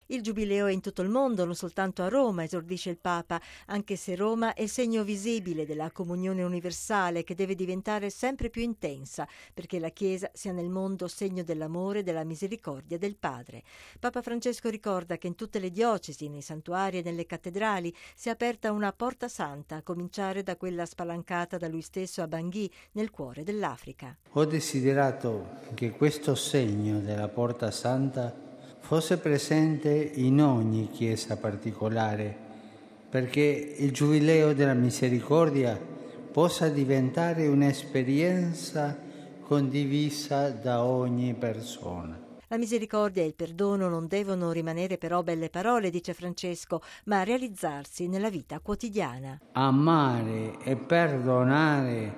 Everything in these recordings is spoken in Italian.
Il giubileo è in tutto il mondo, non soltanto a Roma, esordisce il Papa, anche se Roma è il segno visibile della comunione universale che deve diventare sempre più intensa, perché la Chiesa sia nel mondo segno dell'amore e della misericordia del Padre. Papa Francesco ricorda che in tutte le diocesi, nei santuari e nelle cattedrali si è aperta una porta santa, a cominciare da quella spalancata da lui stesso a Bangui, nel cuore dell'Africa. Ho desiderato che questo segno della porta santa fosse presente in ogni chiesa particolare, perché il Giubileo della Misericordia possa diventare un'esperienza condivisa da ogni persona. La misericordia e il perdono non devono rimanere però belle parole, dice Francesco, ma realizzarsi nella vita quotidiana. Amare e perdonare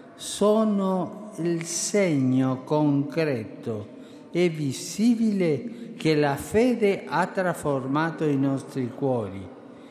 sono il segno concreto e visibile che la fede ha trasformato i nostri cuori.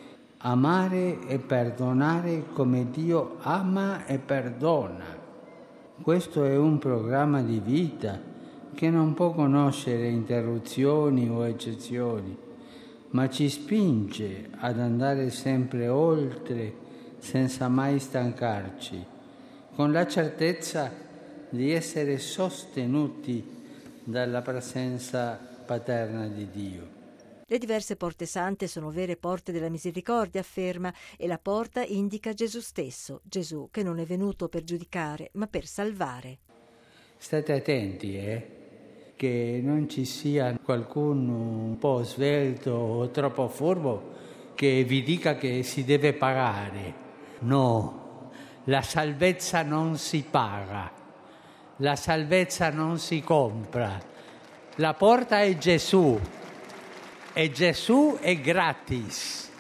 Amare e perdonare come Dio ama e perdona. Questo è un programma di vita che non può conoscere interruzioni o eccezioni, ma ci spinge ad andare sempre oltre senza mai stancarci, con la certezza di essere sostenuti dalla presenza paterna di Dio. Le diverse porte sante sono vere porte della misericordia, afferma, e la porta indica Gesù stesso, Gesù che non è venuto per giudicare, ma per salvare. State attenti, che non ci sia qualcuno un po' svelto o troppo furbo che vi dica che si deve pagare. No, la salvezza non si paga, la salvezza non si compra. La porta è Gesù e Gesù è gratis.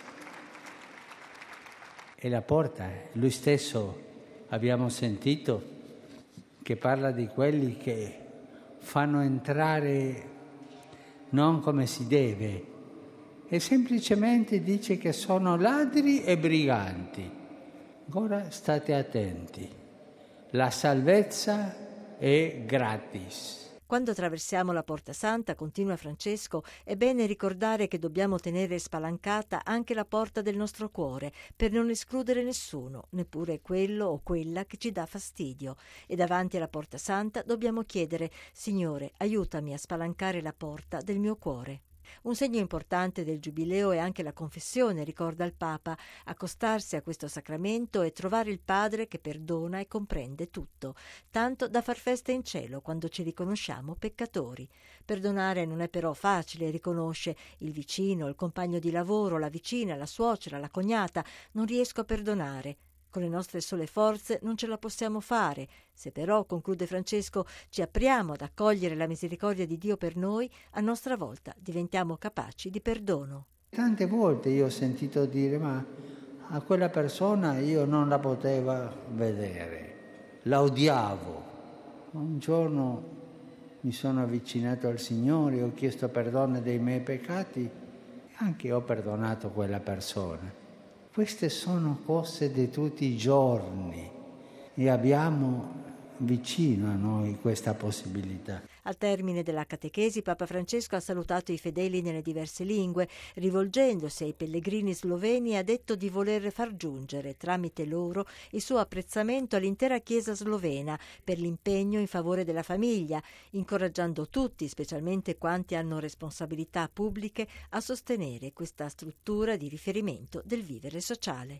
E la porta, lui stesso abbiamo sentito che parla di quelli che fanno entrare non come si deve e semplicemente dice che sono ladri e briganti. Ora state attenti, la salvezza è gratis. Quando attraversiamo la Porta Santa, continua Francesco, è bene ricordare che dobbiamo tenere spalancata anche la porta del nostro cuore per non escludere nessuno, neppure quello o quella che ci dà fastidio. E davanti alla Porta Santa dobbiamo chiedere: Signore, aiutami a spalancare la porta del mio cuore. Un segno importante del Giubileo è anche la confessione, ricorda il Papa, accostarsi a questo sacramento e trovare il Padre che perdona e comprende tutto, tanto da far festa in cielo quando ci riconosciamo peccatori. Perdonare non è però facile, riconosce il vicino, il compagno di lavoro, la vicina, la suocera, la cognata. Non riesco a perdonare. Con le nostre sole forze non ce la possiamo fare. Se però, conclude Francesco, ci apriamo ad accogliere la misericordia di Dio per noi, a nostra volta diventiamo capaci di perdono. Tante volte io ho sentito dire: ma a quella persona io non la potevo vedere, la odiavo. Un giorno mi sono avvicinato al Signore, ho chiesto perdono dei miei peccati e anche ho perdonato quella persona. Queste sono cose di tutti i giorni e abbiamo vicino a noi questa possibilità. Al termine della catechesi, Papa Francesco ha salutato i fedeli nelle diverse lingue. Rivolgendosi ai pellegrini sloveni, ha detto di voler far giungere tramite loro il suo apprezzamento all'intera Chiesa slovena per l'impegno in favore della famiglia, incoraggiando tutti, specialmente quanti hanno responsabilità pubbliche, a sostenere questa struttura di riferimento del vivere sociale.